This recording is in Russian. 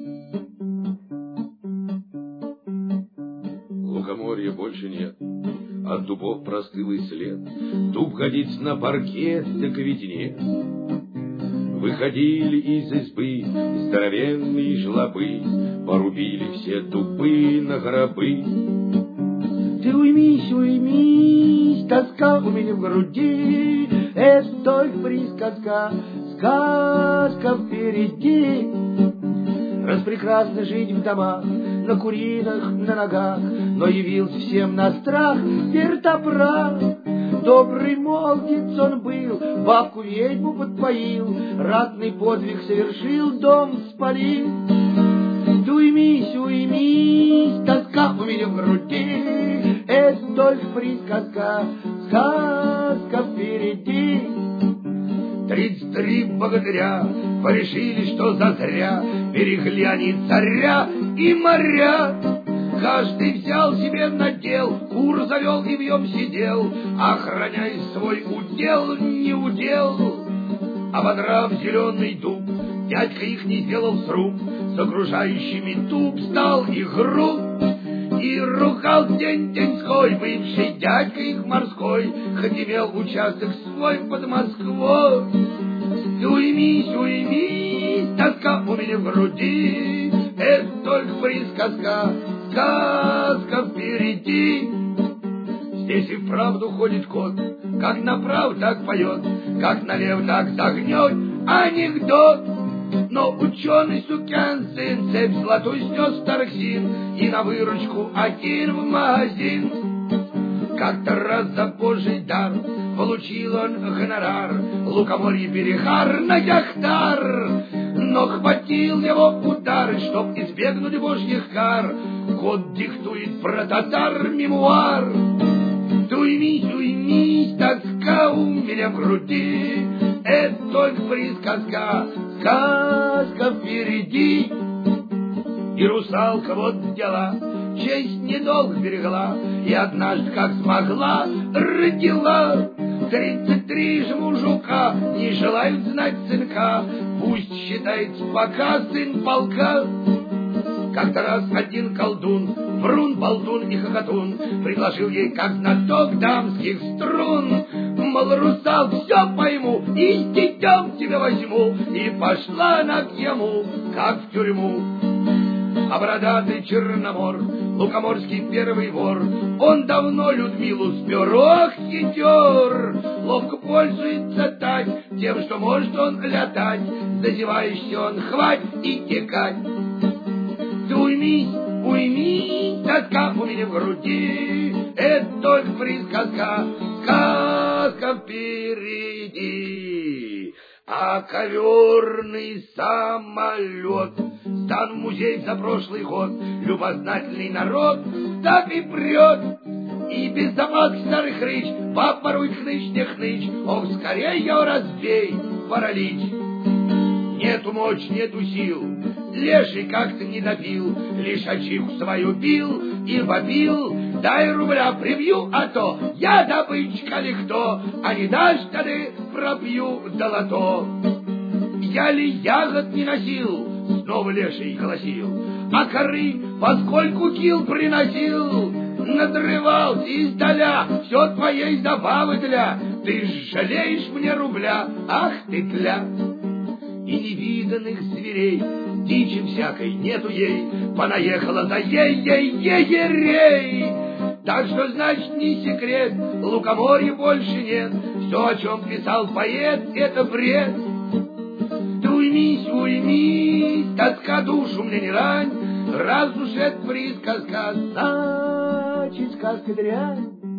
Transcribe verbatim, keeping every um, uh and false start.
Лукоморья больше нет, от дубов простыл и след. Дуб годится на паркет, так ведь нет. Выходили из избы здоровенные жлобы, порубили все дубы на гробы. Ты уймись, уймись, тоска у меня в груди, это только присказка, сказка впереди. Распрекрасно жить в домах, на куринах, на ногах, но явился всем на страх вертопрах. Добрый молодец он был, бабку ведьму подпоил, ратный подвиг совершил, дом спалил. Ты уймись, уймись, тоска у меня в груди, это только присказка, сказка впереди. Тридцать три богатыря порешили, что зазря берегли они царя и моря. Каждый взял себе надел, кур завел и в нем сидел, охраняя свой удел, не удел. Ободрав зеленый дуб, дядька их не сделал сруб, с окружающими дуб стал их груб. И ругал день-деньской, бывший дядька их морской, хоть имел участок свой под Москвой. Ты уймись, уймись, тоска у меня в груди, это только присказка, сказка впереди. Здесь и вправду ходит кот, как направо, так поет, как налево, так загнет анекдот. Но ученый сукин сын цепь золотую снес в Тараксин и на выручку один в магазин. Как-то раз за божий дар получил он гонорар, лукоморье перехар на гектар. Но хватил его удар, чтоб избегнуть божьих кар, кот диктует про татар мемуар. Ты уймись, уймись, тоска у меня в груди, это только присказка, сказка впереди. И русалка вот дела, честь недолго берегла, и однажды, как смогла, родила. Тридцать три же мужика не желают знать сынка, пусть считается пока сын полка. Как-то раз один колдун, врун, болтун и хохотун, предложил ей как знаток дамских струн. Мол, русал, все пойму, и с детем тебя возьму. И пошла она к ему, как в тюрьму. А бородатый Черномор, лукоморский первый вор, он давно Людмилу спер, ох, хитер. Ловко пользуется тать тем, что может он летать, зазевающийся он хвать и текать. Ты уймись, уймись, тоска у меня в груди, это только присказка, сказка впереди. А коверный самолет сдан в музей за прошлый год, любознательный народ так и прет. И без запаски старый хрыч, попоруй хныч, не хныч, ох, скорее ее разбей, паралич. Нету мочь, нету сил, леший как-то не допил, лишь очиху свою бил и вопил: дай рубля прибью, а то я добычка ли кто, а не дашь, тогда пробью долото. Я ли ягод не носил, снова леший голосил, а коры поскольку кил приносил, надрывался издаля, все твоей забавы для, ты жалеешь мне рубля, ах ты тля. И невиданных зверей, дичи всякой нету ей, понаехала за ей-ей-ей-ерей. Так что, значит, не секрет, лукоморья больше нет, все, о чем писал поэт, это бред. Ты уймись, уймись, тоска душу мне не рань, раз уж это присказка, значит, сказка дрянь.